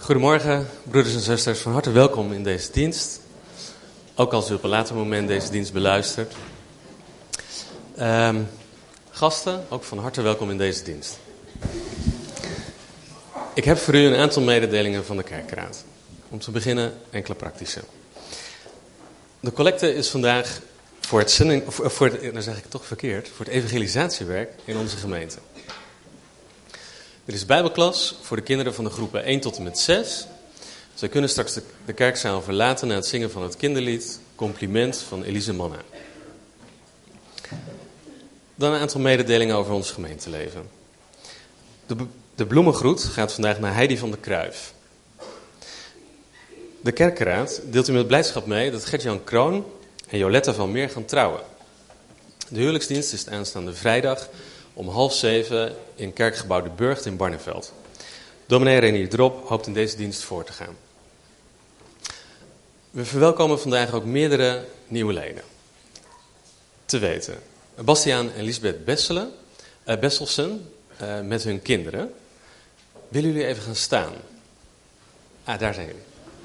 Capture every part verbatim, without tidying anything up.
Goedemorgen, broeders en zusters. Van harte welkom in deze dienst. Ook als u op een later moment deze dienst beluistert. Um, gasten, ook van harte welkom in deze dienst. Ik heb voor u een aantal mededelingen van de kerkraad. Om te beginnen enkele praktische. De collecte is vandaag voor het zending, of voor het, dan zeg ik het toch verkeerd, voor het evangelisatiewerk in onze gemeente. Er is bijbelklas voor de kinderen van de groepen één tot en met zes. Zij kunnen straks de, de kerkzaal verlaten na het zingen van het kinderlied Compliment van Elise Manna. Dan een aantal mededelingen over ons gemeenteleven. De, de bloemengroet gaat vandaag naar Heidi van der Kruijf. De kerkraad deelt u met blijdschap mee dat Gert-Jan Kroon en Joletta van Meer gaan trouwen. De huwelijksdienst is aanstaande vrijdag om half zeven in kerkgebouw De Burgt in Barneveld. Dominee Renier Drop hoopt in deze dienst voor te gaan. We verwelkomen vandaag ook meerdere nieuwe leden. Te weten, Bastiaan en Lisbeth Besselen, uh, Besselsen uh, met hun kinderen. Willen jullie even gaan staan? Ah, daar zijn jullie.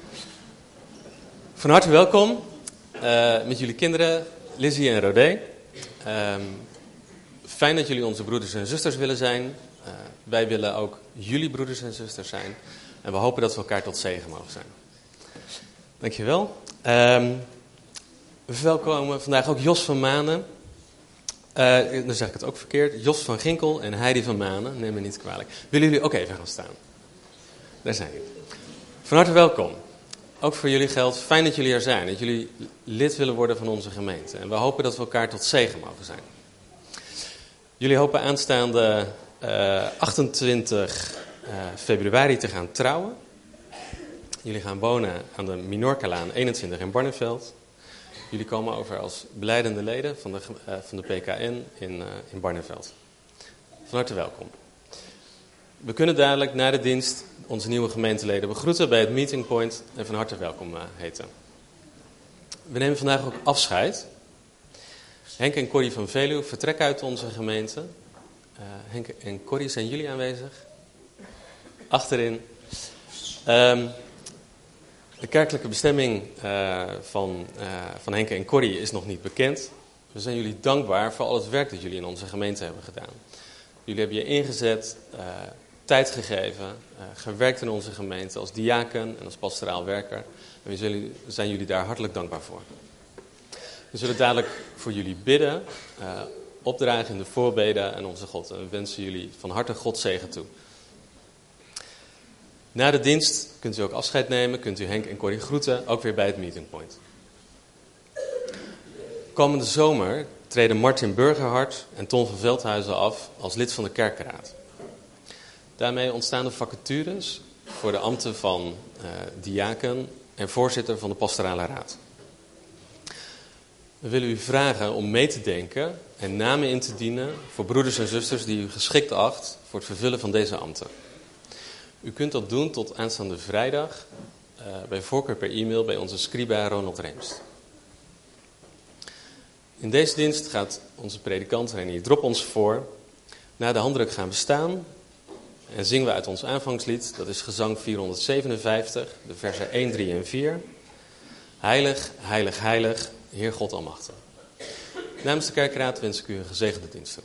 Van harte welkom uh, met jullie kinderen, Lizzie en Rodé. Um, Fijn dat jullie onze broeders en zusters willen zijn. Uh, wij willen ook jullie broeders en zusters zijn. En we hopen dat we elkaar tot zegen mogen zijn. Dankjewel. Um, we verwelkomen vandaag ook Jos van Manen. Uh, dan zeg ik het ook verkeerd. Jos van Ginkel en Heidi van Manen. Neem me niet kwalijk. Willen jullie ook even gaan staan? Daar zijn jullie. Van harte welkom. Ook voor jullie geldt, fijn dat jullie er zijn. Dat jullie lid willen worden van onze gemeente. En we hopen dat we elkaar tot zegen mogen zijn. Jullie hopen aanstaande uh, achtentwintig uh, februari te gaan trouwen. Jullie gaan wonen aan de Minorcalaan eenentwintig in Barneveld. Jullie komen over als belijdende leden van de, uh, van de P K N in, uh, in Barneveld. Van harte welkom. We kunnen dadelijk na de dienst onze nieuwe gemeenteleden begroeten bij het meeting point en van harte welkom uh, heten. We nemen vandaag ook afscheid. Henk en Corrie van Veluwe vertrekken uit onze gemeente. Uh, Henk en Corrie, zijn jullie aanwezig? Achterin. Um, de kerkelijke bestemming uh, van, uh, van Henk en Corrie is nog niet bekend. We zijn jullie dankbaar voor al het werk dat jullie in onze gemeente hebben gedaan. Jullie hebben je ingezet, uh, tijd gegeven, uh, gewerkt in onze gemeente als diaken en als pastoraal werker. En we zullen, zijn jullie daar hartelijk dankbaar voor. We zullen dadelijk voor jullie bidden, uh, opdragen in de voorbeden aan onze God. En we wensen jullie van harte Gods zegen toe. Na de dienst kunt u ook afscheid nemen, kunt u Henk en Corrie groeten, ook weer bij het meeting point. Komende zomer treden Martin Burgerhart en Ton van Veldhuizen af als lid van de kerkenraad. Daarmee ontstaan de vacatures voor de ambten van uh, diaken en voorzitter van de pastorale raad. We willen u vragen om mee te denken en namen in te dienen voor broeders en zusters die u geschikt acht voor het vervullen van deze ambten. U kunt dat doen tot aanstaande vrijdag, uh, bij voorkeur per e-mail bij onze scriba Ronald Reemst. In deze dienst gaat onze predikant Renier Drop ons voor. Na de handdruk gaan we staan en zingen we uit ons aanvangslied, dat is gezang vierhonderdzevenenvijftig, de versen één, drie en vier. Heilig, heilig, heilig, Heer God Almachtig. Namens de kerkraad wens ik u een gezegende diensten.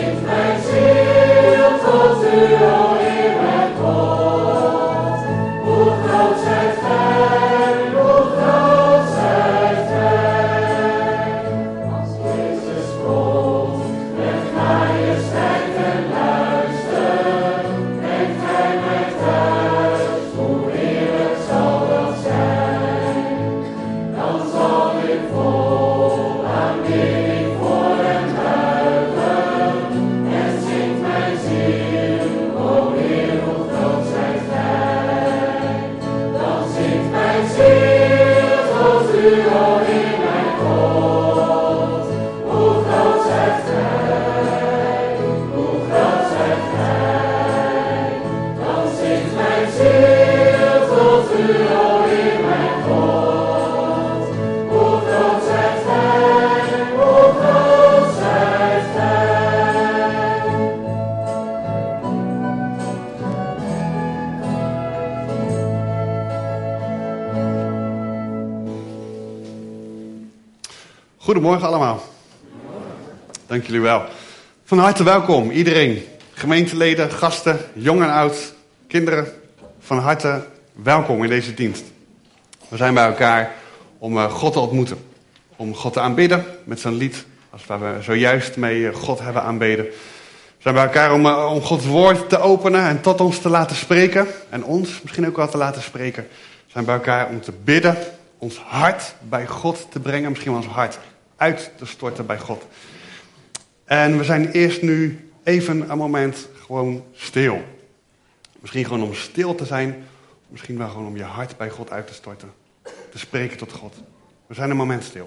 Goedemorgen allemaal. Dank jullie wel. Van harte welkom iedereen. Gemeenteleden, gasten, jong en oud, kinderen. Van harte welkom in deze dienst. We zijn bij elkaar om God te ontmoeten. Om God te aanbidden met zo'n lied als waar we zojuist mee God hebben aanbeden. We zijn bij elkaar om, om Gods woord te openen en tot ons te laten spreken. En ons misschien ook wel te laten spreken. We zijn bij elkaar om te bidden. Ons hart bij God te brengen. Misschien wel ons hart uit te storten bij God. En we zijn eerst nu even een moment gewoon stil. Misschien gewoon om stil te zijn. Misschien wel gewoon om je hart bij God uit te storten. Te spreken tot God. We zijn een moment stil.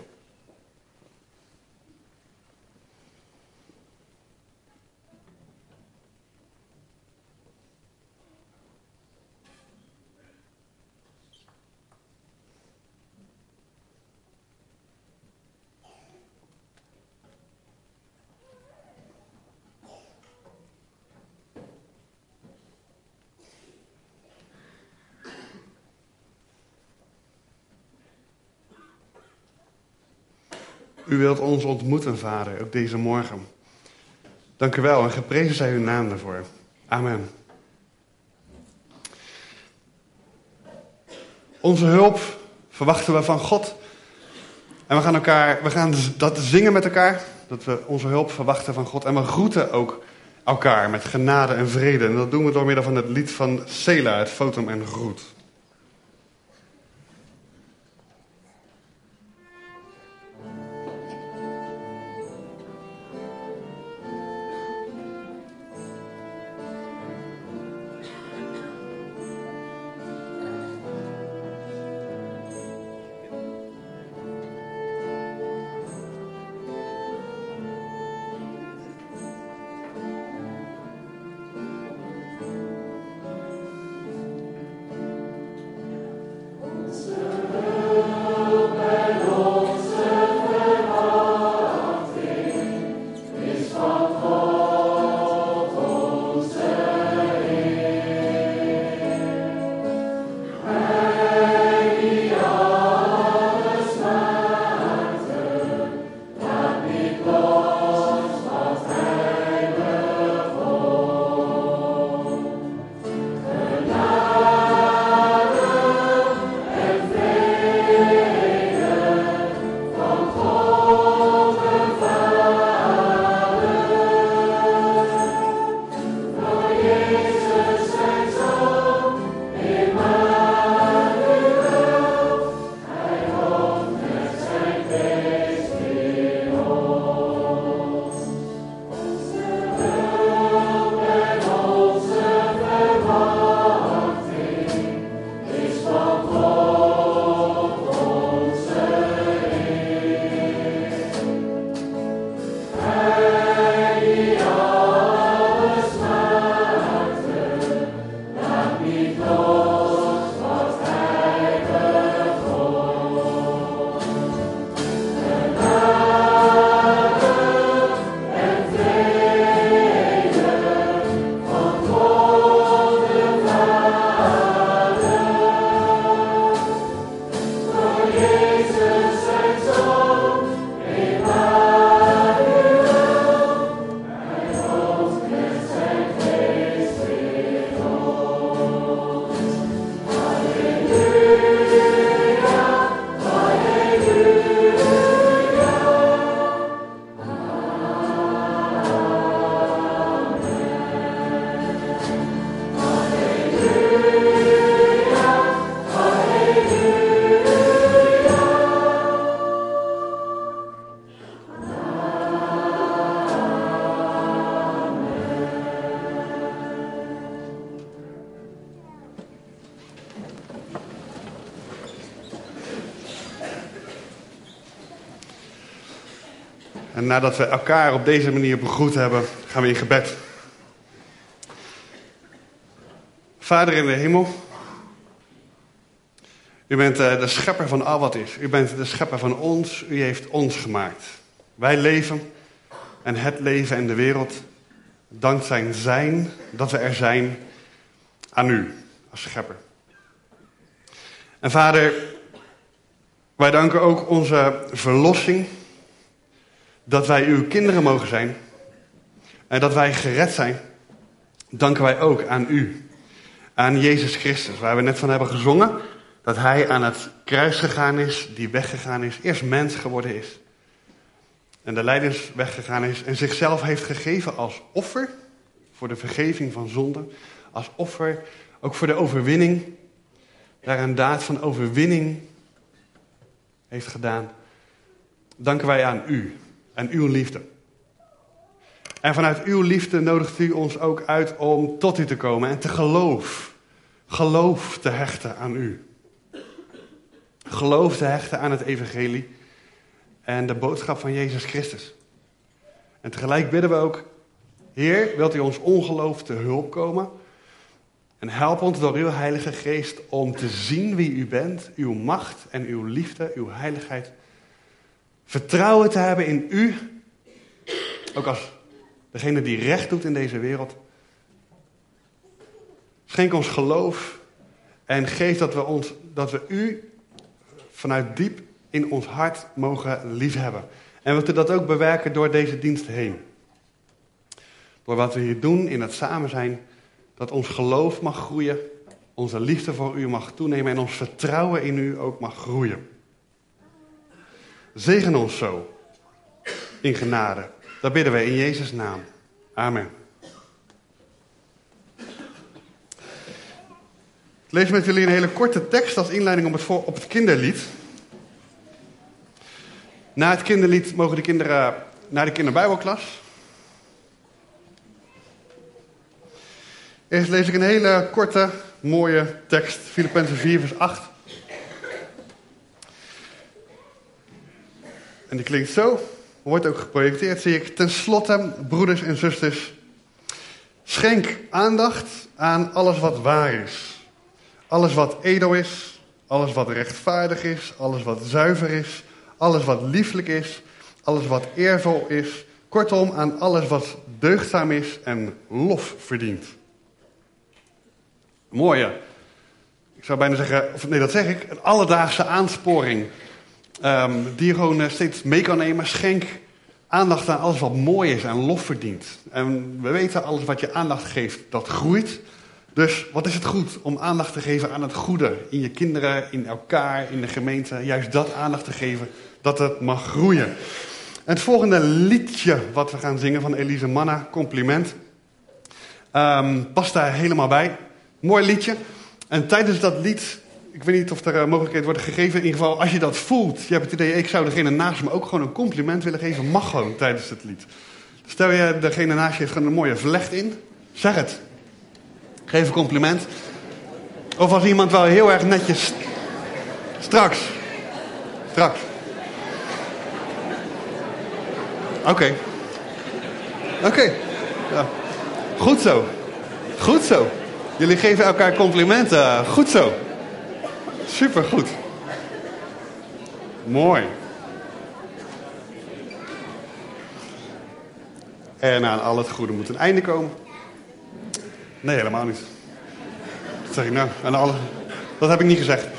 U wilt ons ontmoeten, Vader, ook deze morgen. Dank u wel en geprezen zij uw naam daarvoor. Amen. Onze hulp verwachten we van God. En we gaan, elkaar, we gaan dat zingen met elkaar. Dat we onze hulp verwachten van God. En we groeten ook elkaar met genade en vrede. En dat doen we door middel van het lied van Sela, het Fotum en Groet. En nadat we elkaar op deze manier begroet hebben, gaan we in gebed. Vader in de hemel, u bent de schepper van al wat is. U bent de schepper van ons, u heeft ons gemaakt. Wij leven en het leven en de wereld, dankzij zijn dat we er zijn aan u als schepper. En Vader, wij danken ook onze verlossing, dat wij uw kinderen mogen zijn en dat wij gered zijn, danken wij ook aan u, aan Jezus Christus, waar we net van hebben gezongen, dat hij aan het kruis gegaan is, die weggegaan is, eerst mens geworden is en de lijdens weggegaan is en zichzelf heeft gegeven als offer voor de vergeving van zonden, als offer ook voor de overwinning, daar een daad van overwinning heeft gedaan. Danken wij aan u en uw liefde. En vanuit uw liefde nodigt u ons ook uit om tot u te komen en te geloof, geloof te hechten aan u. Geloof te hechten aan het evangelie en de boodschap van Jezus Christus. En tegelijk bidden we ook, Heer, wilt u ons ongeloof te hulp komen? En help ons door uw Heilige Geest om te zien wie u bent, uw macht en uw liefde, uw heiligheid. Vertrouwen te hebben in u, ook als degene die recht doet in deze wereld. Schenk ons geloof en geef dat we, ons, dat we u vanuit diep in ons hart mogen liefhebben. En wilt u dat ook bewerken door deze dienst heen. Door wat we hier doen in het samen zijn, dat ons geloof mag groeien, onze liefde voor u mag toenemen en ons vertrouwen in u ook mag groeien. Zegen ons zo in genade. Dat bidden wij in Jezus' naam. Amen. Ik lees met jullie een hele korte tekst als inleiding op het, voor, op het kinderlied. Na het kinderlied mogen de kinderen naar de kinderbijbelklas. Eerst lees ik een hele korte, mooie tekst. Filippenzen vier vers acht. En die klinkt zo. Wordt ook geprojecteerd, zie ik. Ten slotte, broeders en zusters. Schenk aandacht aan alles wat waar is. Alles wat edel is. Alles wat rechtvaardig is. Alles wat zuiver is. Alles wat lieflijk is. Alles wat eervol is. Kortom, aan alles wat deugdzaam is en lof verdient. Mooie. Ik zou bijna zeggen, of nee, dat zeg ik, een alledaagse aansporing. Um, die je gewoon uh, steeds mee kan nemen. Schenk aandacht aan alles wat mooi is en lof verdient. En we weten, alles wat je aandacht geeft, dat groeit. Dus wat is het goed om aandacht te geven aan het goede. In je kinderen, in elkaar, in de gemeente. Juist dat aandacht te geven, dat het mag groeien. En het volgende liedje wat we gaan zingen van Elise Manna, Compliment. Um, past daar helemaal bij. Mooi liedje. En tijdens dat lied, ik weet niet of er uh, mogelijkheden worden gegeven. In ieder geval, als je dat voelt, je hebt het idee, ik zou degene naast me ook gewoon een compliment willen geven. Mag gewoon tijdens het lied. Stel je, degene naast je heeft gewoon een mooie vlecht in. Zeg het. Geef een compliment. Of als iemand wel heel erg netjes... Straks. Straks. Oké. Okay. Oké. Okay. Ja. Goed zo. Goed zo. Jullie geven elkaar complimenten. Goed zo. Supergoed. Mooi. En aan al het goede moet een einde komen. Nee, helemaal niet. Dat zeg ik nou. Aan alle... Dat heb ik niet gezegd.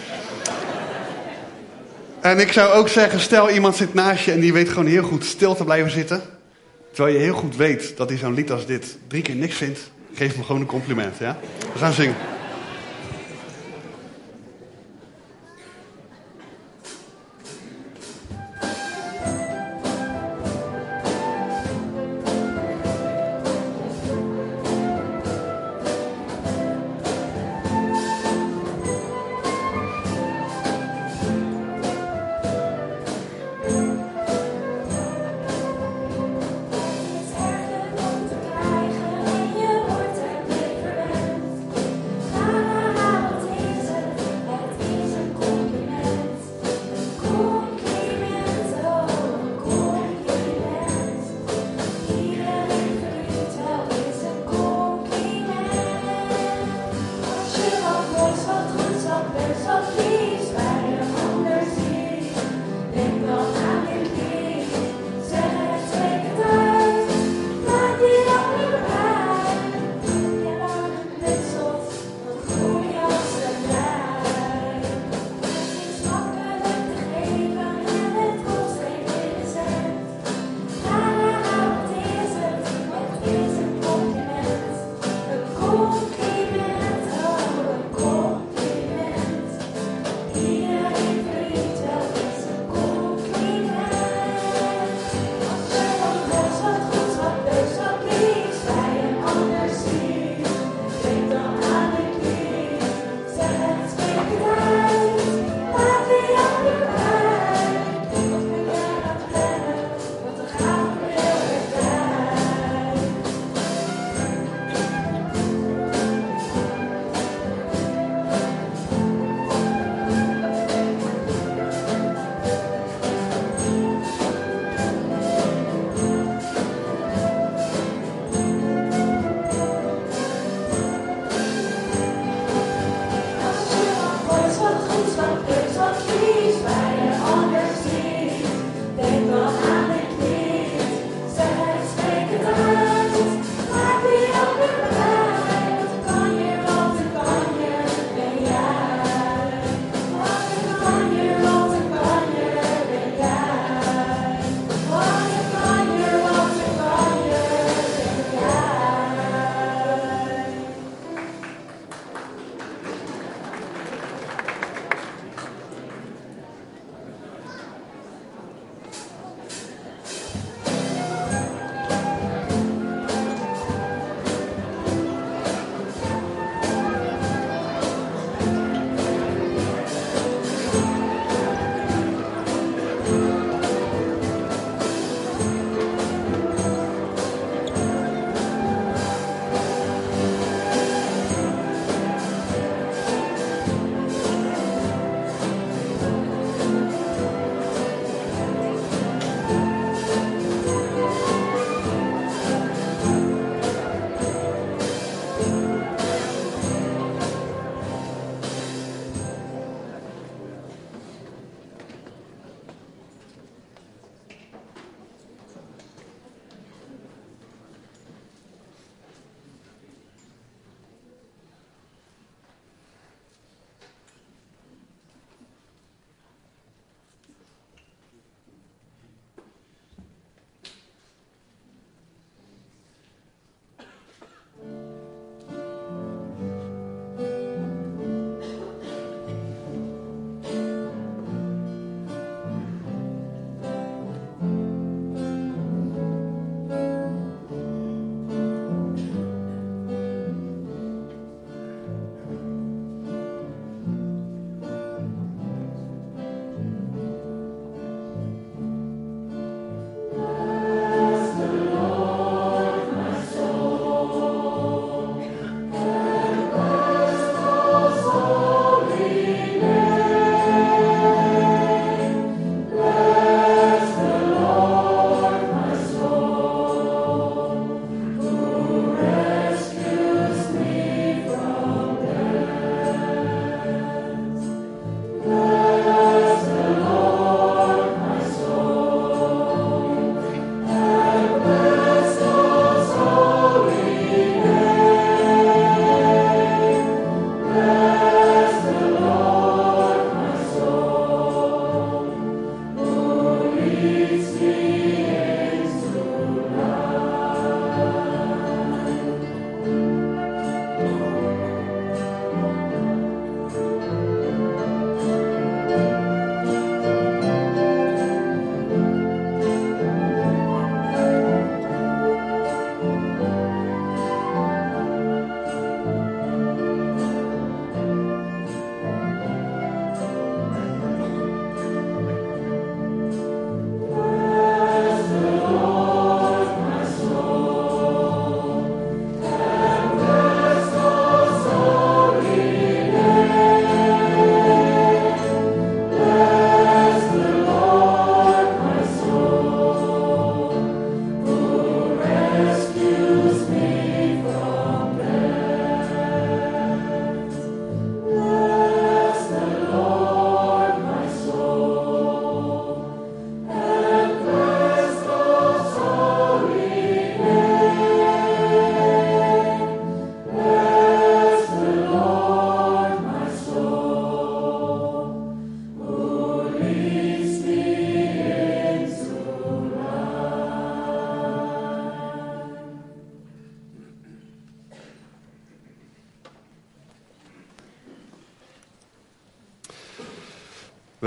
En ik zou ook zeggen, stel iemand zit naast je en die weet gewoon heel goed stil te blijven zitten. Terwijl je heel goed weet dat hij zo'n lied als dit drie keer niks vindt. Geef me gewoon een compliment, ja? We gaan zingen. Het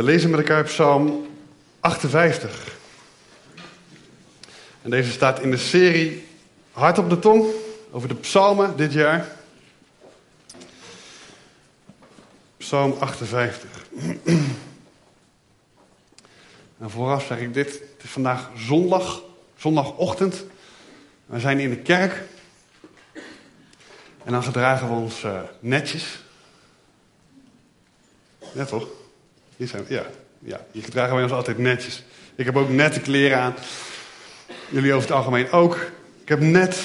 We lezen met elkaar Psalm achtenvijftig. En deze staat in de serie Hart op de Tong, over de psalmen dit jaar. Psalm achtenvijftig. En vooraf zeg ik dit, het is vandaag zondag, zondagochtend. We zijn in de kerk. En dan gedragen we ons uh, netjes. Ja toch? Hier zijn we, ja, ja, hier gedragen wij ons altijd netjes. Ik heb ook nette kleren aan. Jullie over het algemeen ook. Ik heb net...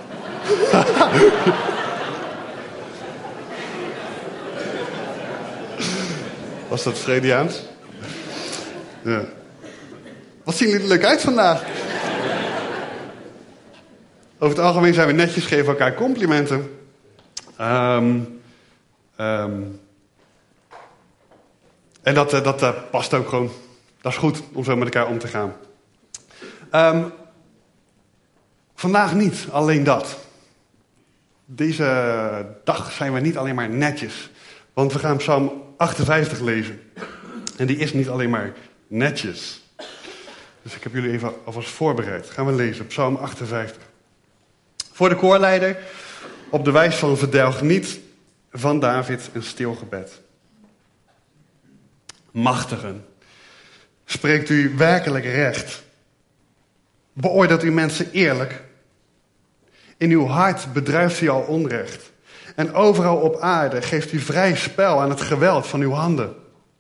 Was dat Freudiaans? Ja. Wat zien jullie er leuk uit vandaag? Over het algemeen zijn we netjes, geven elkaar complimenten. Um, um, en dat, dat uh, past ook gewoon. Dat is goed om zo met elkaar om te gaan. Um, vandaag niet, alleen dat. Deze dag zijn we niet alleen maar netjes. Want we gaan Psalm achtenvijftig lezen. En die is niet alleen maar netjes. Dus ik heb jullie even alvast voorbereid. Gaan we lezen, Psalm achtenvijftig. Voor de koorleider, op de wijs van verdelg niet, van David een stil gebed. Machtigen, spreekt u werkelijk recht? Beoordeelt u mensen eerlijk? In uw hart bedrijft u al onrecht. En overal op aarde geeft u vrij spel aan het geweld van uw handen.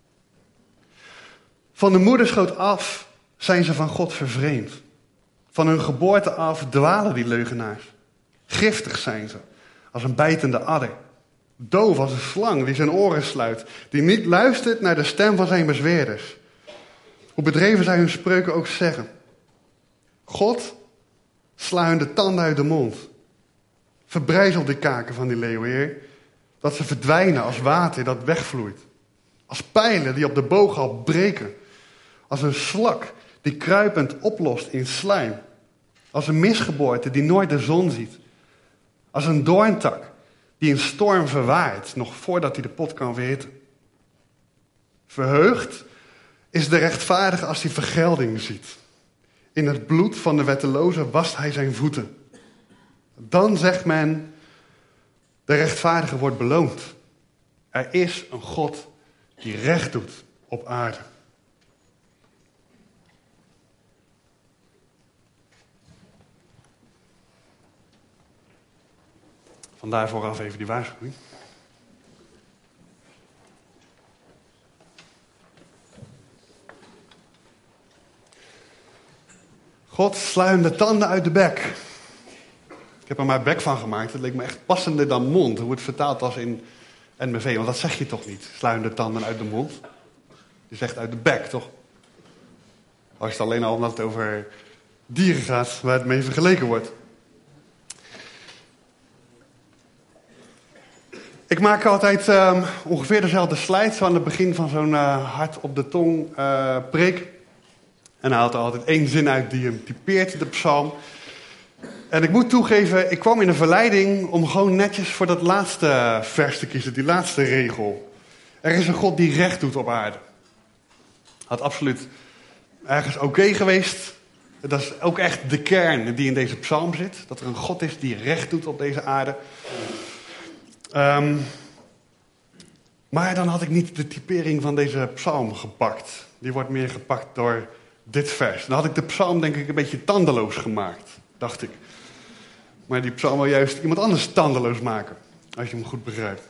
Van de moederschoot af zijn ze van God vervreemd. Van hun geboorte af dwalen die leugenaars. Giftig zijn ze, als een bijtende adder. Doof als een slang die zijn oren sluit. Die niet luistert naar de stem van zijn bezweerders. Hoe bedreven zij hun spreuken ook zeggen. God, sla hun de tanden uit de mond. Verbrijzel de kaken van die leeuweer, dat ze verdwijnen als water dat wegvloeit. Als pijlen die op de booghal breken. Als een slak die kruipend oplost in slijm. Als een misgeboorte die nooit de zon ziet. Als een doorntak die een storm verwaait, nog voordat hij de pot kan verhitten. Verheugd is de rechtvaardige als hij vergelding ziet. In het bloed van de wetteloze wast hij zijn voeten. Dan zegt men, de rechtvaardige wordt beloond. Er is een God die recht doet op aarde. Vandaar vooraf even die waarschuwing. God, sla hem de tanden uit de bek. Ik heb er maar bek van gemaakt. Het leek me echt passender dan mond. Hoe het vertaald was in N B V. Want dat zeg je toch niet? Sla hem de tanden uit de mond. Je zegt uit de bek, toch? Als het alleen al omdat het over dieren gaat, waar het mee vergeleken wordt. Ik maak altijd uh, ongeveer dezelfde slide, zo aan het begin van zo'n uh, hart op de tong uh, preek. En hij haalt er altijd één zin uit die hem typeert, de psalm. En ik moet toegeven, ik kwam in een verleiding om gewoon netjes voor dat laatste vers te kiezen, die laatste regel. Er is een God die recht doet op aarde. Had absoluut ergens oké okay geweest. Dat is ook echt de kern die in deze psalm zit. Dat er een God is die recht doet op deze aarde. Um, maar dan had ik niet de typering van deze psalm gepakt. Die wordt meer gepakt door dit vers. Dan had ik de psalm denk ik een beetje tandeloos gemaakt, dacht ik. Maar die psalm wil juist iemand anders tandeloos maken. Als je hem goed begrijpt.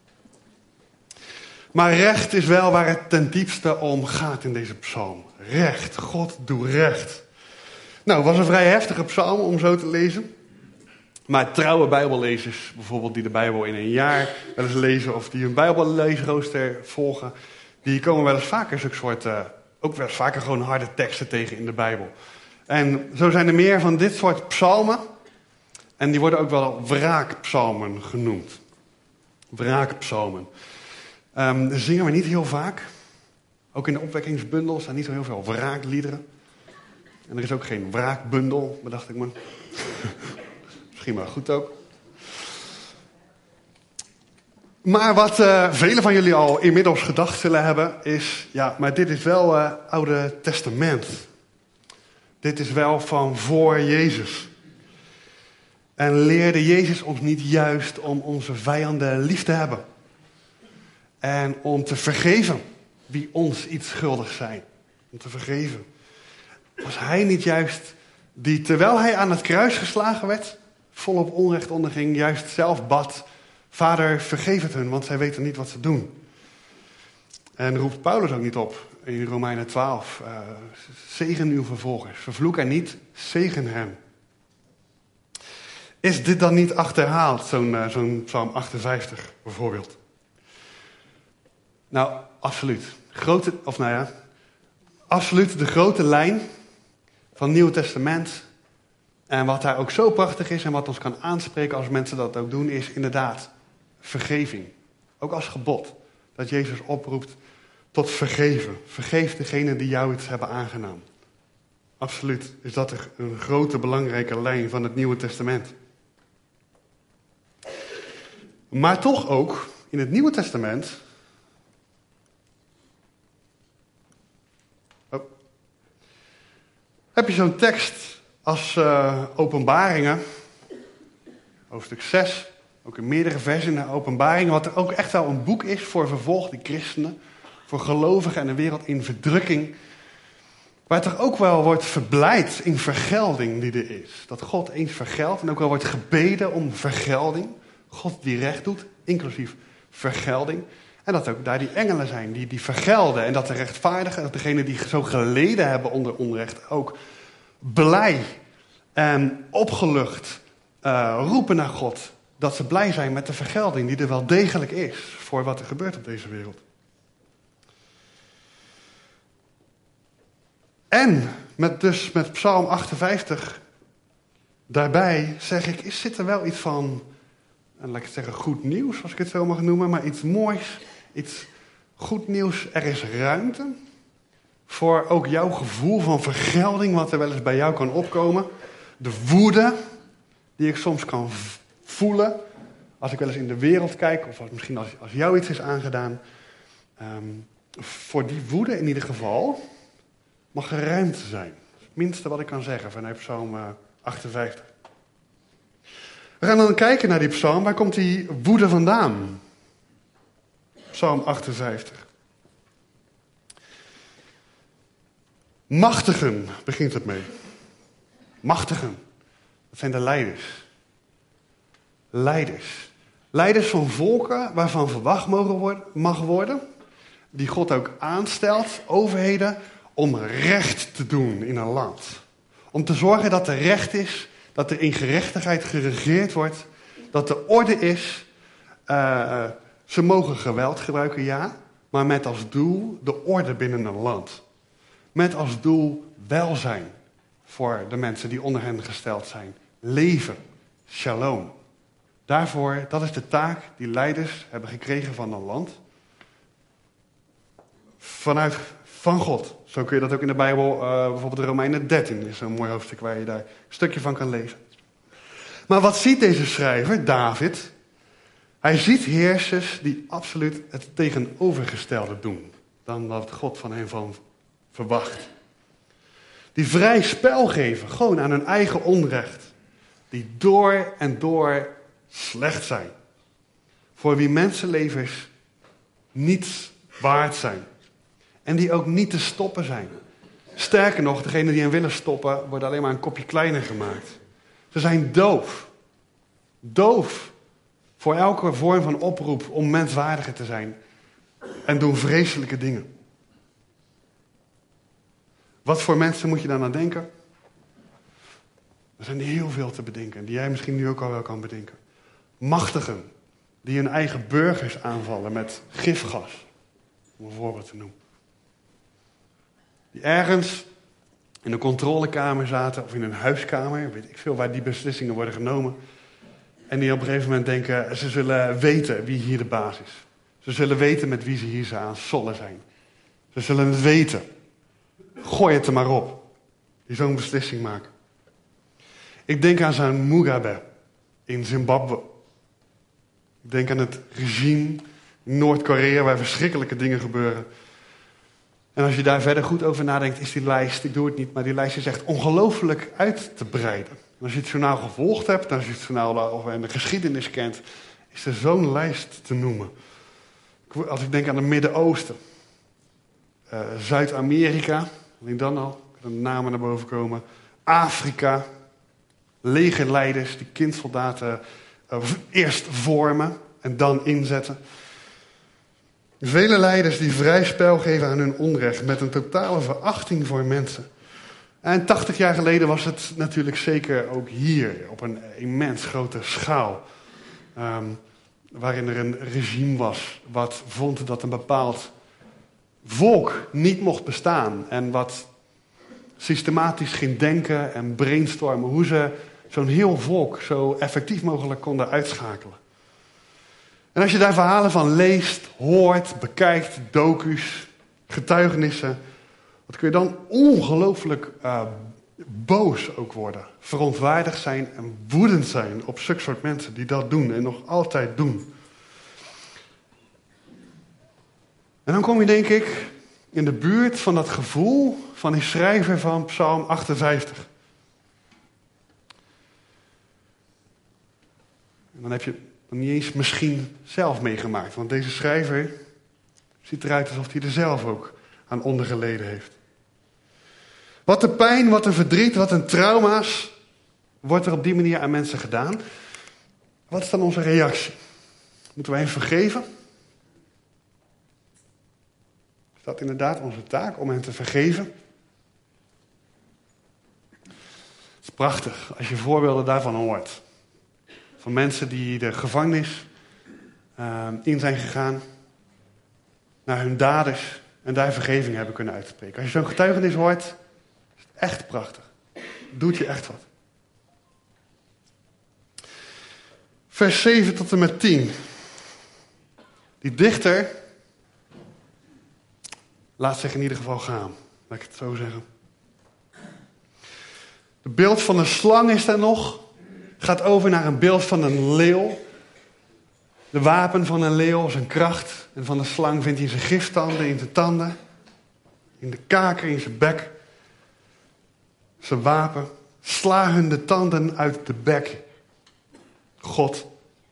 Maar recht is wel waar het ten diepste om gaat in deze psalm. Recht. God doet recht. Nou, het was een vrij heftige psalm om zo te lezen. Maar trouwe bijbellezers, bijvoorbeeld die de Bijbel in een jaar wel eens lezen... of die een bijbelleesrooster volgen... die komen wel eens vaker zulke soort... Uh, ook wel eens vaker gewoon harde teksten tegen in de Bijbel. En zo zijn er meer van dit soort psalmen... En die worden ook wel wraakpsalmen genoemd. Wraakpsalmen. Um, dat zingen we niet heel vaak. Ook in de opwekkingsbundel staan niet zo heel veel wraakliederen. En er is ook geen wraakbundel, bedacht ik me. Misschien wel goed ook. Maar wat uh, velen van jullie al inmiddels gedacht zullen hebben is, ja, maar dit is wel uh, Oude Testament. Dit is wel van voor Jezus. En leerde Jezus ons niet juist om onze vijanden lief te hebben? En om te vergeven wie ons iets schuldig zijn. Om te vergeven. Was hij niet juist die, terwijl hij aan het kruis geslagen werd, volop onrecht onderging, juist zelf bad: Vader, vergeef het hun, want zij weten niet wat ze doen. En roept Paulus ook niet op in Romeinen twaalf. Uh, zegen uw vervolgers. Vervloek hen niet, zegen hen. Is dit dan niet achterhaald, zo'n, uh, zo'n Psalm achtenvijftig bijvoorbeeld? Nou, absoluut. Grote, of nou ja, absoluut de grote lijn van het Nieuwe Testament. En wat daar ook zo prachtig is en wat ons kan aanspreken als mensen dat ook doen, is inderdaad vergeving. Ook als gebod. Dat Jezus oproept tot vergeven. Vergeef degene die jou iets hebben aangedaan. Absoluut is dat een grote belangrijke lijn van het Nieuwe Testament. Maar toch ook in het Nieuwe Testament oh, heb je zo'n tekst als uh, Openbaringen, hoofdstuk zes, ook in meerdere versen in Openbaringen, wat er ook echt wel een boek is voor vervolgde christenen, voor gelovigen en een wereld in verdrukking, waar toch ook wel wordt verblijd in vergelding die er is. Dat God eens vergeldt en ook wel wordt gebeden om vergelding. God die recht doet, inclusief vergelding. En dat ook daar die engelen zijn die, die vergelden. En dat de rechtvaardigen, dat degenen die zo geleden hebben onder onrecht, ook blij en opgelucht uh, roepen naar God. Dat ze blij zijn met de vergelding die er wel degelijk is voor wat er gebeurt op deze wereld. En met, dus met Psalm achtenvijftig daarbij zeg ik, is, zit er wel iets van, en laat ik het zeggen, goed nieuws, als ik het zo mag noemen, maar iets moois, iets goed nieuws. Er is ruimte voor ook jouw gevoel van vergelding, wat er wel eens bij jou kan opkomen. De woede die ik soms kan voelen als ik wel eens in de wereld kijk, of als, misschien als, als jou iets is aangedaan. Um, voor die woede in ieder geval mag er ruimte zijn. Dat is het minste wat ik kan zeggen vanuit Psalm achtenvijftig. We gaan dan kijken naar die psalm. Waar komt die woede vandaan? Psalm achtenvijftig. Machtigen begint het mee. Machtigen. Dat zijn de leiders. Leiders. Leiders van volken waarvan verwacht mogen worden, mag worden. Die God ook aanstelt, overheden, om recht te doen in een land. Om te zorgen dat er recht is, dat er in gerechtigheid geregeerd wordt, dat er orde is. Uh, ze mogen geweld gebruiken, ja, maar met als doel de orde binnen een land. Met als doel welzijn voor de mensen die onder hen gesteld zijn. Leven, shalom. Daarvoor, dat is de taak die leiders hebben gekregen van een land. Vanuit van God. Zo kun je dat ook in de Bijbel, uh, bijvoorbeeld de Romeinen dertien, is een mooi hoofdstuk waar je daar een stukje van kan lezen. Maar wat ziet deze schrijver, David? Hij ziet heersers die absoluut het tegenovergestelde doen dan wat God van hen van verwacht. Die vrij spel geven, gewoon aan hun eigen onrecht. Die door en door slecht zijn. Voor wie mensenlevens niets waard zijn. En die ook niet te stoppen zijn. Sterker nog, degenen die hen willen stoppen, worden alleen maar een kopje kleiner gemaakt. Ze zijn doof. Doof voor elke vorm van oproep om menswaardiger te zijn. En doen vreselijke dingen. Wat voor mensen moet je dan aan denken? Er zijn heel veel te bedenken, die jij misschien nu ook al wel kan bedenken. Machtigen, die hun eigen burgers aanvallen met gifgas. Om een voorbeeld te noemen. Die ergens in een controlekamer zaten, of in een huiskamer, weet ik veel, waar die beslissingen worden genomen. En die op een gegeven moment denken, ze zullen weten wie hier de baas is. Ze zullen weten met wie ze hier aan sollen zijn. Ze zullen het weten. Gooi het er maar op. Die zo'n beslissing maken. Ik denk aan zo'n Mugabe in Zimbabwe. Ik denk aan het regime in Noord-Korea waar verschrikkelijke dingen gebeuren. En als je daar verder goed over nadenkt, is die lijst, ik doe het niet, maar die lijst is echt ongelooflijk uit te breiden. En als je het journaal gevolgd hebt, en als je het journaal of de geschiedenis kent, is er zo'n lijst te noemen. Als ik denk aan het Midden-Oosten, uh, Zuid-Amerika, alleen dan al, de namen naar boven komen, Afrika, legerleiders die kindsoldaten uh, eerst vormen en dan inzetten. Vele leiders die vrij spel geven aan hun onrecht met een totale verachting voor mensen. En tachtig jaar geleden was het natuurlijk zeker ook hier op een immens grote schaal. Um, waarin er een regime was wat vond dat een bepaald volk niet mocht bestaan. En wat systematisch ging denken en brainstormen hoe ze zo'n heel volk zo effectief mogelijk konden uitschakelen. En als je daar verhalen van leest, hoort, bekijkt, docu's, getuigenissen, wat kun je dan ongelooflijk uh, boos ook worden. Verontwaardigd zijn en woedend zijn op zulke soort mensen die dat doen en nog altijd doen. En dan kom je denk ik in de buurt van dat gevoel van die schrijver van Psalm achtenvijftig. En dan heb je het niet eens misschien zelf meegemaakt. Want deze schrijver ziet eruit alsof hij er zelf ook aan ondergeleden heeft. Wat een pijn, wat een verdriet, wat een trauma's wordt er op die manier aan mensen gedaan. Wat is dan onze reactie? Moeten wij hen vergeven? Is dat inderdaad onze taak om hen te vergeven? Het is prachtig als je voorbeelden daarvan hoort. Van mensen die de gevangenis uh, in zijn gegaan, naar hun daders en daar vergeving hebben kunnen uitspreken. Als je zo'n getuigenis hoort, is het echt prachtig. Doet je echt wat. Vers zeven tot en met tien. Die dichter laat zich in ieder geval gaan. Laat ik het zo zeggen. Het beeld van een slang is er nog. Gaat over naar een beeld van een leeuw. De wapen van een leeuw, zijn kracht. En van de slang vindt hij zijn giftanden in zijn tanden. In de kaken, in zijn bek. Zijn wapen. Sla hun de tanden uit de bek. God.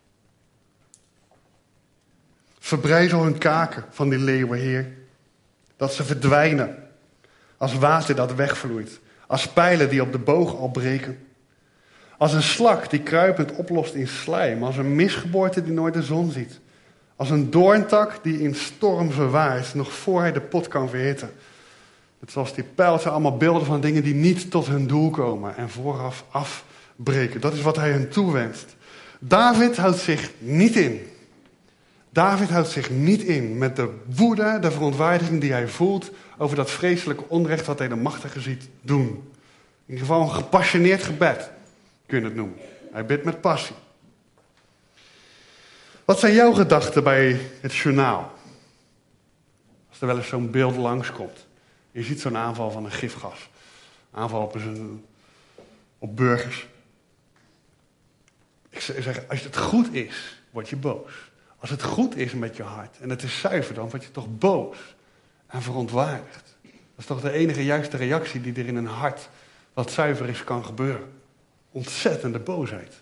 Verbrijzel hun kaken van die leeuwen, Heer. Dat ze verdwijnen. Als water dat wegvloeit. Als pijlen die op de boog al breken. Als een slak die kruipend oplost in slijm. Als een misgeboorte die nooit de zon ziet. Als een doorntak die in storm verwaait. Nog voor hij de pot kan verhitten. Het zoals die pijl zijn allemaal beelden van dingen die niet tot hun doel komen. En vooraf afbreken. Dat is wat hij hen toewenst. David houdt zich niet in. David houdt zich niet in met de woede, de verontwaardiging die hij voelt over dat vreselijke onrecht wat hij de machtigen ziet doen. In ieder geval een gepassioneerd gebed, kun je het noemen. Hij bidt met passie. Wat zijn jouw gedachten bij het journaal? Als er wel eens zo'n beeld langskomt. Je ziet zo'n aanval van een gifgas. Aanval op, een, op burgers. Ik zeg, als het goed is, word je boos. Als het goed is met je hart en het is zuiver, dan word je toch boos en verontwaardigd. Dat is toch de enige juiste reactie die er in een hart wat zuiver is kan gebeuren. Ontzettende boosheid.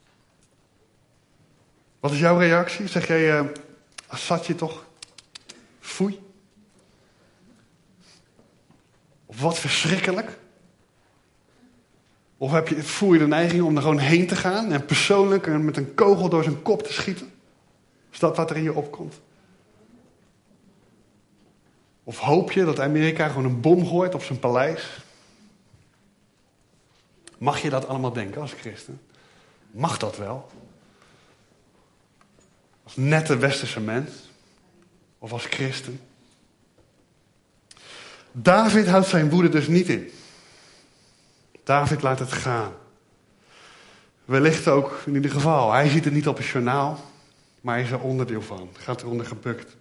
Wat is jouw reactie? Zeg jij, uh, Assadje toch? Foei. Of wat verschrikkelijk. Of heb je, voel je de neiging om er gewoon heen te gaan en persoonlijk met een kogel door zijn kop te schieten? Is dat wat er in je opkomt? Of hoop je dat Amerika gewoon een bom gooit op zijn paleis? Mag je dat allemaal denken als christen? Mag dat wel? Als nette westerse mens? Of als christen? David houdt zijn woede dus niet in. David laat het gaan. Wellicht ook in ieder geval. Hij ziet het niet op het journaal. Maar hij is er onderdeel van. Gaat eronder gebukt.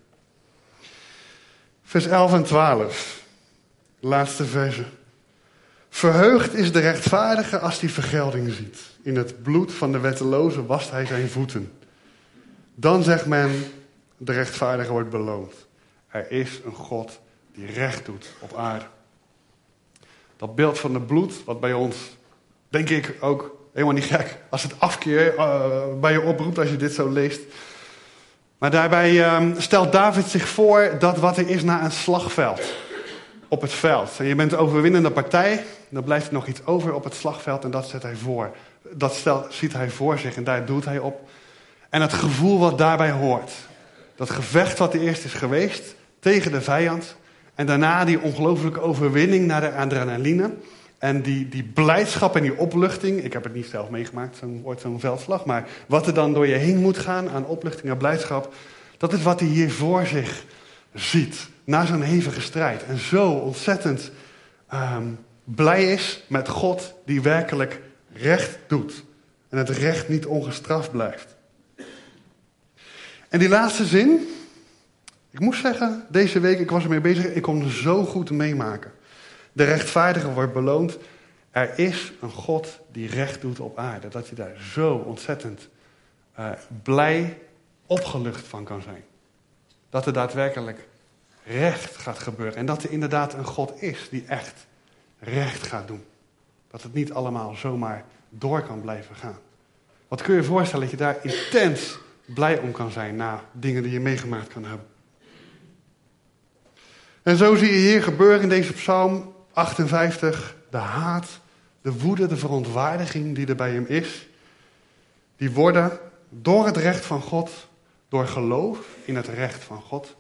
Vers elf en twaalf. Laatste verse. Verheugd is de rechtvaardige als hij vergelding ziet. In het bloed van de wetteloze wast hij zijn voeten. Dan zegt men, de rechtvaardige wordt beloond. Er is een God die recht doet op aarde. Dat beeld van het bloed, wat bij ons, denk ik ook helemaal niet gek, als het afkeer uh, bij je oproept als je dit zo leest. Maar daarbij uh, stelt David zich voor dat wat er is na een slagveld. Op het veld. En je bent de overwinnende partij, dan blijft er nog iets over op het slagveld en dat zet hij voor. Dat stelt, ziet hij voor zich en daar doet hij op. En het gevoel wat daarbij hoort. Dat gevecht wat er eerst is geweest tegen de vijand. En daarna die ongelooflijke overwinning naar de adrenaline. En die, die blijdschap en die opluchting. Ik heb het niet zelf meegemaakt, zo'n, ooit zo'n veldslag. Maar wat er dan door je heen moet gaan aan opluchting en blijdschap. Dat is wat hij hier voor zich ziet. Na zo'n hevige strijd. En zo ontzettend um, blij is met God die werkelijk recht doet. En het recht niet ongestraft blijft. En die laatste zin. Ik moest zeggen, deze week, ik was ermee bezig. Ik kon het zo goed meemaken. De rechtvaardige wordt beloond. Er is een God die recht doet op aarde. Dat je daar zo ontzettend uh, blij, opgelucht van kan zijn. Dat er daadwerkelijk recht gaat gebeuren. En dat er inderdaad een God is die echt recht gaat doen. Dat het niet allemaal zomaar door kan blijven gaan. Wat kun je je voorstellen dat je daar intens blij om kan zijn na dingen die je meegemaakt kan hebben. En zo zie je hier gebeuren in deze psalm achtenvijftig de haat, de woede, de verontwaardiging die er bij hem is. Die worden door het recht van God, door geloof in het recht van God,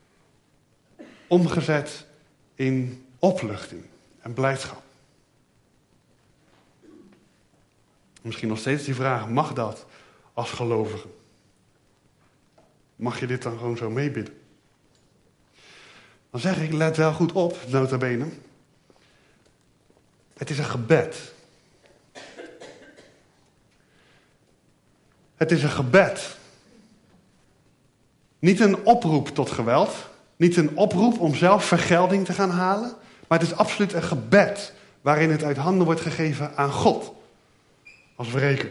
omgezet in opluchting en blijdschap. Misschien nog steeds die vraag, mag dat als gelovige? Mag je dit dan gewoon zo meebidden? Dan zeg ik, let wel goed op, nota bene. Het is een gebed. Het is een gebed. Niet een oproep tot geweld. Niet een oproep om zelf vergelding te gaan halen. Maar het is absoluut een gebed waarin het uit handen wordt gegeven aan God. Als wreker.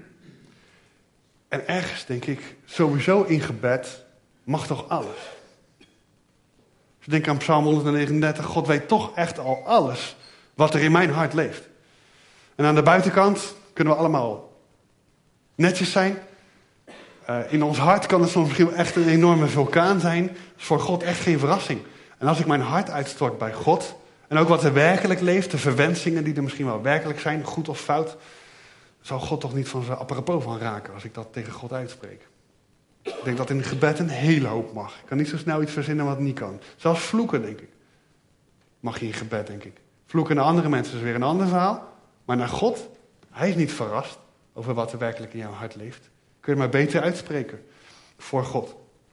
En ergens denk ik, sowieso in gebed mag toch alles. Als je denkt aan Psalm honderdnegenendertig, God weet toch echt al alles wat er in mijn hart leeft. En aan de buitenkant kunnen we allemaal netjes zijn. Uh, in ons hart kan het soms misschien echt een enorme vulkaan zijn. Dat is voor God echt geen verrassing. En als ik mijn hart uitstort bij God, en ook wat er werkelijk leeft, de verwensingen die er misschien wel werkelijk zijn, goed of fout, zal God toch niet van zijn apropos van raken als ik dat tegen God uitspreek. Ik denk dat in het gebed een hele hoop mag. Ik kan niet zo snel iets verzinnen wat niet kan. Zelfs vloeken, denk ik. Mag je in gebed, denk ik. Vloeken naar andere mensen is weer een ander verhaal. Maar naar God, hij is niet verrast over wat er werkelijk in jouw hart leeft. Kun je maar beter uitspreken voor God.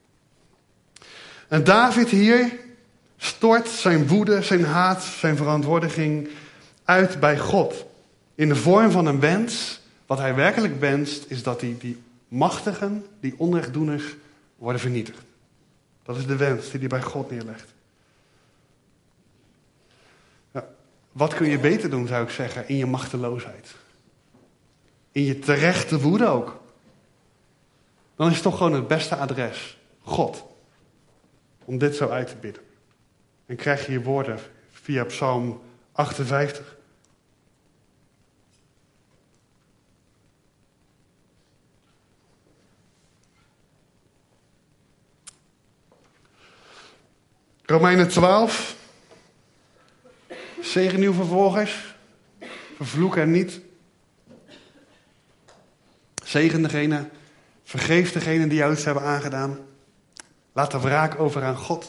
En David hier stort zijn woede, zijn haat, zijn verantwoording uit bij God. In de vorm van een wens. Wat hij werkelijk wenst, is dat die, die machtigen, die onrechtdoeners, worden vernietigd. Dat is de wens die hij bij God neerlegt. Ja, wat kun je beter doen, zou ik zeggen, in je machteloosheid? In je terechte woede ook. Dan is het toch gewoon het beste adres, God. Om dit zo uit te bidden. En krijg je je woorden via Psalm achtenvijftig. Romeinen twaalf. Zegen uw vervolgers. Vervloek hen niet. Zegen degene. Vergeef degene die jou iets hebben aangedaan. Laat de wraak over aan God.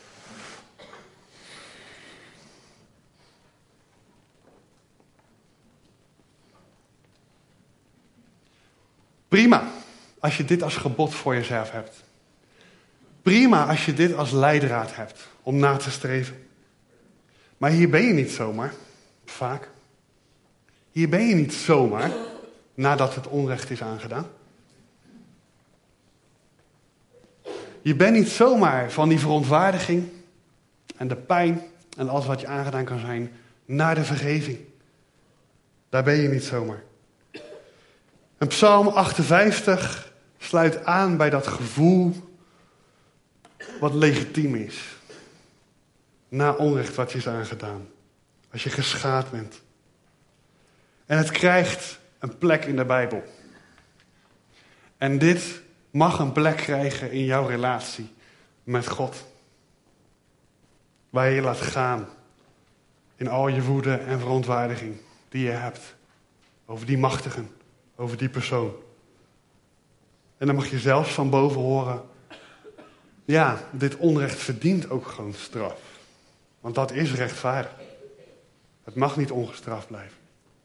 Prima als je dit als gebod voor jezelf hebt. Prima als je dit als leidraad hebt om na te streven. Maar hier ben je niet zomaar, vaak. Hier ben je niet zomaar nadat het onrecht is aangedaan. Je bent niet zomaar van die verontwaardiging en de pijn en alles wat je aangedaan kan zijn naar de vergeving. Daar ben je niet zomaar. En Psalm achtenvijftig sluit aan bij dat gevoel wat legitiem is. Na onrecht wat je is aangedaan. Als je geschaad bent. En het krijgt een plek in de Bijbel. En dit mag een plek krijgen in jouw relatie met God. Waar je je laat gaan. In al je woede en verontwaardiging die je hebt. Over die machtigen. Over die persoon. En dan mag je zelfs van boven horen. Ja, dit onrecht verdient ook gewoon straf. Want dat is rechtvaardig. Het mag niet ongestraft blijven.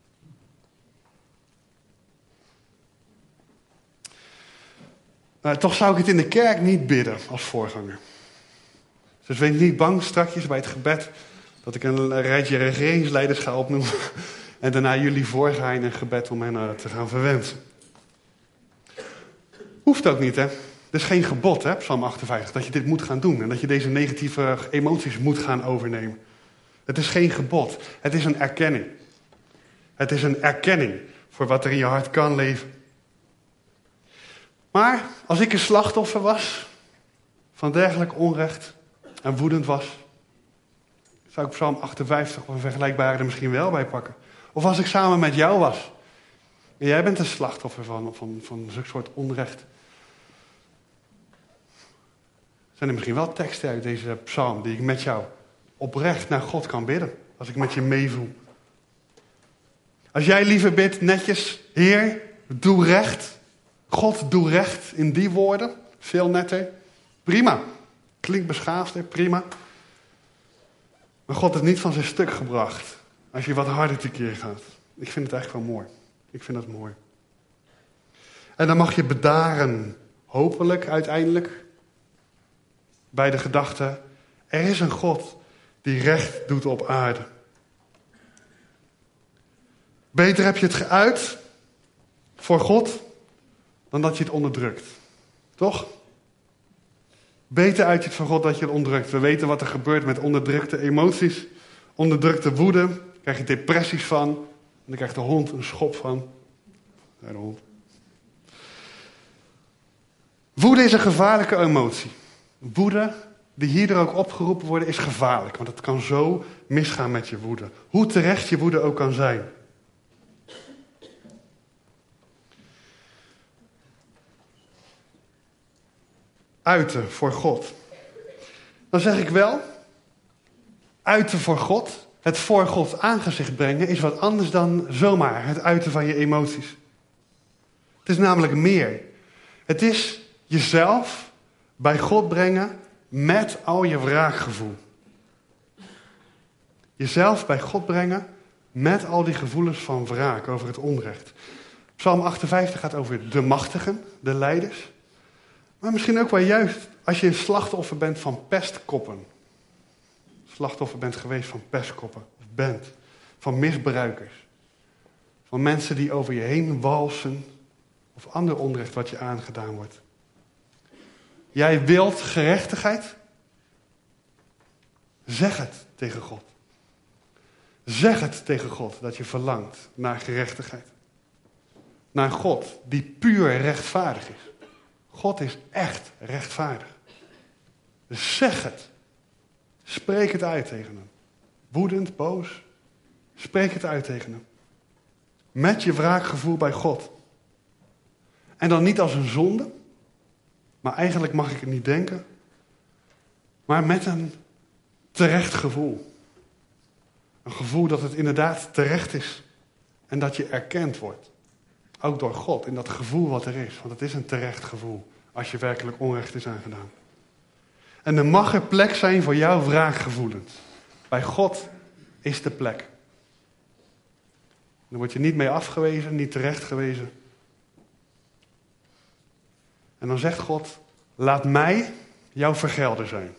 Uh, toch zou ik het in de kerk niet bidden als voorganger. Dus wees niet bang strakjes bij het gebed dat ik een rijtje regeringsleiders ga opnoemen en daarna jullie voorgaan in een gebed om hen uh, te gaan verwensen. Hoeft ook niet, hè. Het is geen gebod, hè, Psalm achtenvijftig, dat je dit moet gaan doen en dat je deze negatieve emoties moet gaan overnemen. Het is geen gebod, het is een erkenning. Het is een erkenning voor wat er in je hart kan leven. Maar als ik een slachtoffer was van dergelijk onrecht en woedend was, zou ik Psalm achtenvijftig of een vergelijkbare er misschien wel bij pakken. Of als ik samen met jou was en jij bent een slachtoffer van, van, van zo'n soort onrecht. Zijn er misschien wel teksten uit deze psalm die ik met jou oprecht naar God kan bidden. Als ik met je meevoel. Als jij liever bidt netjes, Heer, doe recht. God, doe recht in die woorden. Veel netter. Prima. Klinkt beschaafder, prima. Maar God is niet van zijn stuk gebracht. Als je wat harder tekeer gaat. Ik vind het eigenlijk wel mooi. Ik vind dat mooi. En dan mag je bedaren. Hopelijk uiteindelijk. Bij de gedachte. Er is een God die recht doet op aarde. Beter heb je het geuit voor God dan dat je het onderdrukt. Toch? Beter uit je het voor God dat je het onderdrukt. We weten wat er gebeurt met onderdrukte emoties. Onderdrukte woede. Daar krijg je depressies van. En dan krijgt de hond een schop van. Ja, de hond. Woede is een gevaarlijke emotie. Woede, die hier ook opgeroepen worden, is gevaarlijk. Want het kan zo misgaan met je woede. Hoe terecht je woede ook kan zijn. Uiten voor God. Dan zeg ik wel, uiten voor God, het voor Gods aangezicht brengen, is wat anders dan zomaar het uiten van je emoties. Het is namelijk meer. Het is jezelf bij God brengen met al je wraakgevoel. Jezelf bij God brengen met al die gevoelens van wraak over het onrecht. Psalm achtenvijftig gaat over de machtigen, de leiders. Maar misschien ook wel juist als je een slachtoffer bent van pestkoppen. Slachtoffer bent geweest van pestkoppen. Of bent. Van misbruikers. Van mensen die over je heen walsen. Of ander onrecht wat je aangedaan wordt. Jij wilt gerechtigheid? Zeg het tegen God. Zeg het tegen God dat je verlangt naar gerechtigheid. Naar God die puur rechtvaardig is. God is echt rechtvaardig. Dus zeg het. Spreek het uit tegen hem. Woedend, boos. Spreek het uit tegen hem. Met je wraakgevoel bij God. En dan niet als een zonde. Maar eigenlijk mag ik het niet denken. Maar met een terecht gevoel. Een gevoel dat het inderdaad terecht is. En dat je erkend wordt. Ook door God, in dat gevoel wat er is. Want het is een terecht gevoel. Als je werkelijk onrecht is aangedaan. En er mag er plek zijn voor jouw wraakgevoelens. Bij God is de plek. Dan word je niet mee afgewezen, niet terecht gewezen. En dan zegt God, laat mij jouw vergelder zijn.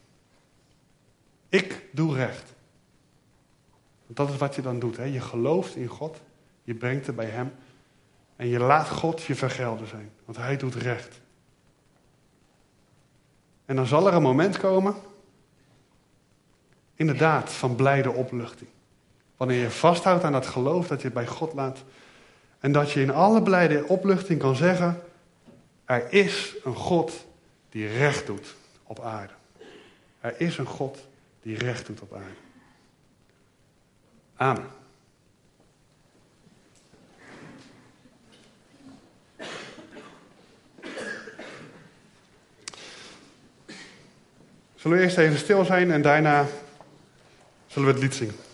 Ik doe recht. Dat is wat je dan doet. Hè? Je gelooft in God, je brengt het bij hem. En je laat God je vergelder zijn. Want hij doet recht. En dan zal er een moment komen, inderdaad, van blijde opluchting. Wanneer je vasthoudt aan dat geloof dat je het bij God laat. En dat je in alle blijde opluchting kan zeggen, Er is een God die recht doet op aarde. Er is een God die recht doet op aarde. Amen. Zullen we eerst even stil zijn en daarna zullen we het lied zingen.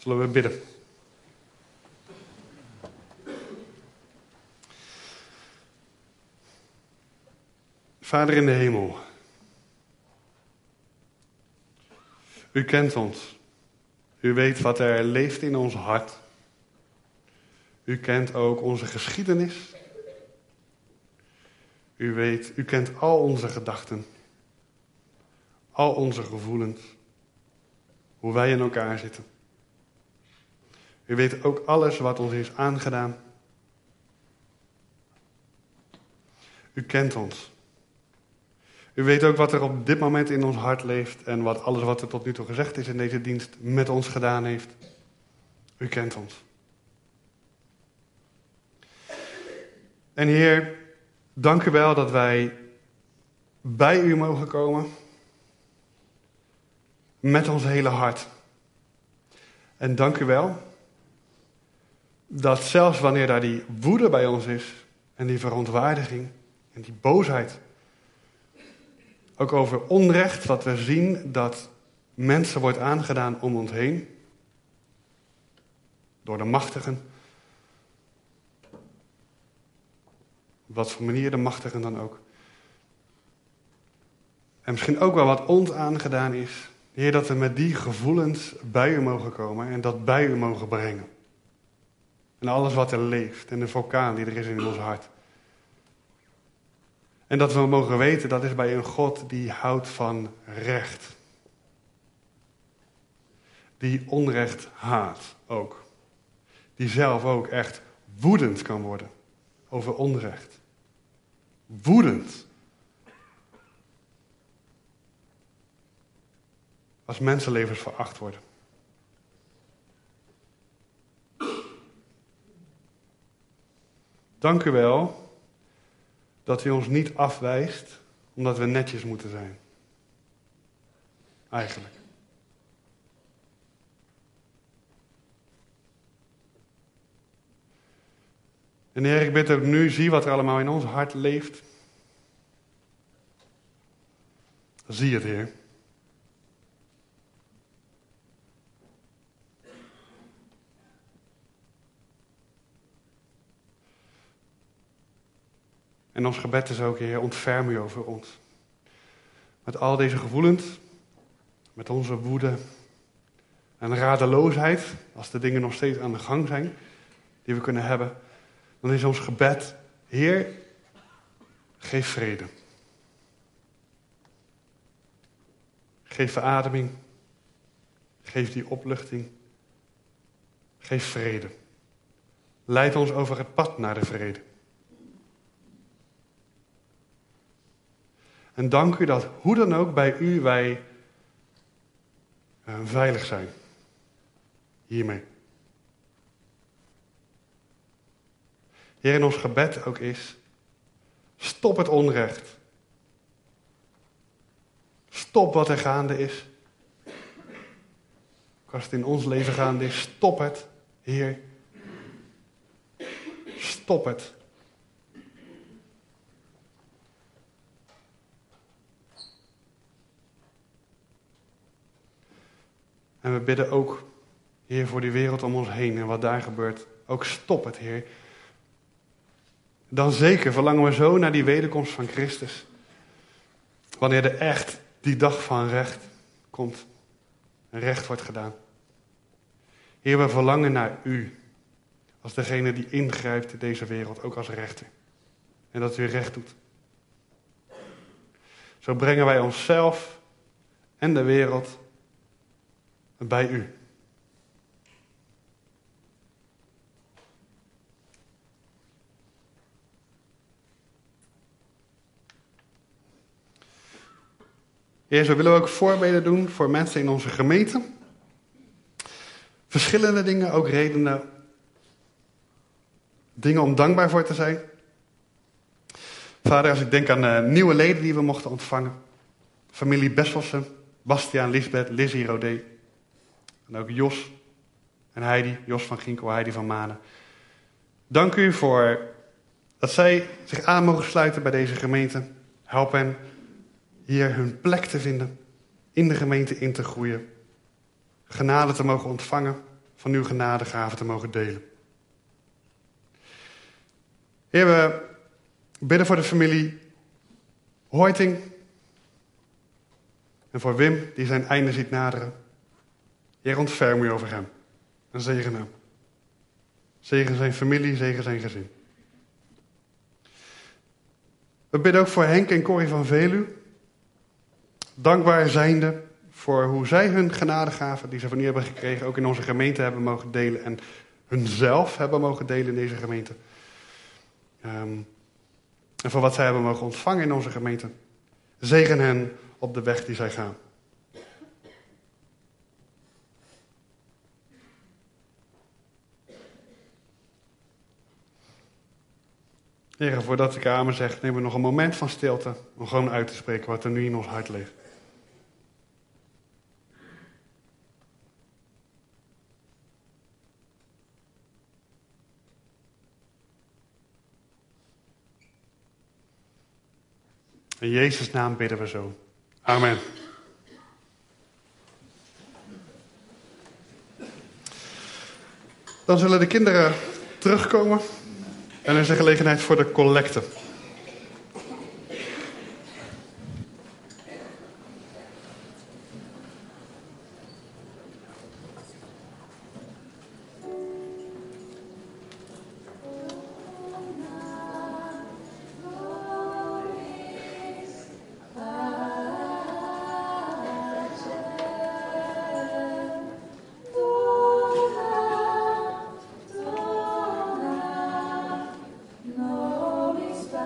Zullen we bidden? Vader in de hemel, u kent ons. U weet wat er leeft in ons hart. U kent ook onze geschiedenis. U weet, u kent al onze gedachten. Al onze gevoelens. Hoe wij in elkaar zitten. U weet ook alles wat ons is aangedaan. U kent ons. U weet ook wat er op dit moment in ons hart leeft en wat alles wat er tot nu toe gezegd is in deze dienst met ons gedaan heeft. U kent ons. En Heer, dank u wel dat wij bij u mogen komen met ons hele hart. En dank u wel dat zelfs wanneer daar die woede bij ons is en die verontwaardiging en die boosheid, ook over onrecht, wat we zien dat mensen wordt aangedaan om ons heen. Door de machtigen. Op wat voor manier de machtigen dan ook. En misschien ook wel wat ons aangedaan is. Heer, dat we met die gevoelens bij u mogen komen en dat bij u mogen brengen. En alles wat er leeft en de vulkaan die er is in ons hart. En dat we mogen weten, dat is bij een God die houdt van recht. Die onrecht haat ook. Die zelf ook echt woedend kan worden over onrecht. Woedend. Als mensenlevens veracht worden. Dank u wel dat u ons niet afwijst omdat we netjes moeten zijn. Eigenlijk. En Heer, ik bid ook nu, zie wat er allemaal in ons hart leeft. Zie het, Heer. En ons gebed is ook, Heer, ontferm u over ons. Met al deze gevoelens, met onze woede en radeloosheid, als de dingen nog steeds aan de gang zijn, die we kunnen hebben, dan is ons gebed, Heer, geef vrede. Geef verademing. Geef die opluchting. Geef vrede. Leid ons over het pad naar de vrede. En dank u dat hoe dan ook bij u wij uh, veilig zijn. Hiermee. Heer, in ons gebed ook is, stop het onrecht. Stop wat er gaande is. Ook als het in ons leven gaande is, stop het, Heer. Stop het. En we bidden ook, Heer, voor die wereld om ons heen en wat daar gebeurt. Ook stop het, Heer. Dan zeker verlangen we zo naar die wederkomst van Christus. Wanneer er echt die dag van recht komt. En recht wordt gedaan. Heer, we verlangen naar u. Als degene die ingrijpt in deze wereld, ook als rechter. En dat u recht doet. Zo brengen wij onszelf en de wereld bij u. Heer, zo willen we ook voorbeden doen voor mensen in onze gemeente. Verschillende dingen, ook redenen. Dingen om dankbaar voor te zijn. Vader, als ik denk aan uh, nieuwe leden die we mochten ontvangen. Familie Besselsen, Bastiaan, Lisbeth, Lizzie, Rodé. En ook Jos en Heidi, Jos van Ginkel, Heidi van Manen. Dank u voor dat zij zich aan mogen sluiten bij deze gemeente. Help hen hier hun plek te vinden, in de gemeente in te groeien. Genade te mogen ontvangen van uw genadegaven te mogen delen. Heer, we bidden voor de familie Hoiting en voor Wim, die zijn einde ziet naderen. Heer, ontferm u over hem en zegen hem. Zegen zijn familie, zegen zijn gezin. We bidden ook voor Henk en Corrie van Velu. Dankbaar zijnde voor hoe zij hun genadegaven die ze van u hebben gekregen ook in onze gemeente hebben mogen delen en hunzelf hebben mogen delen in deze gemeente. Um, en voor wat zij hebben mogen ontvangen in onze gemeente. Zegen hen op de weg die zij gaan. Heer, voordat ik amen zeg, nemen we nog een moment van stilte om gewoon uit te spreken wat er nu in ons hart leeft. In Jezus' naam bidden we zo. Amen. Dan zullen de kinderen terugkomen. En er is een gelegenheid voor de collecte. No, it's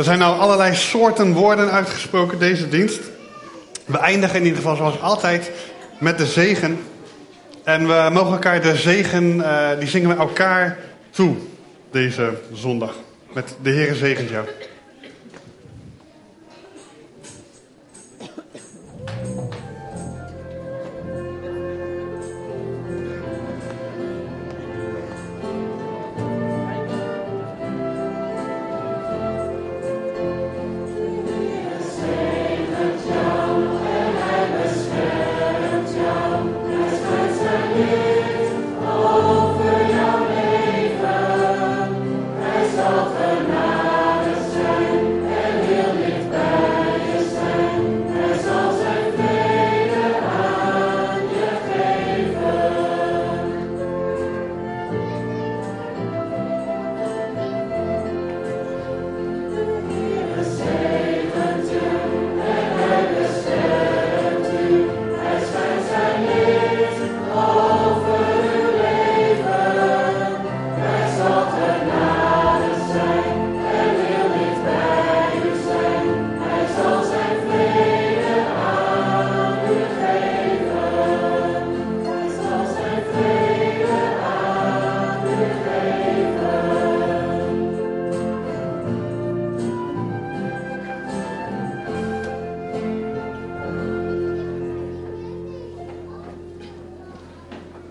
Er zijn nou allerlei soorten woorden uitgesproken deze dienst. We eindigen in ieder geval zoals altijd met de zegen. En we mogen elkaar de zegen, uh, die zingen we elkaar toe deze zondag. Met de Heere zegent jou.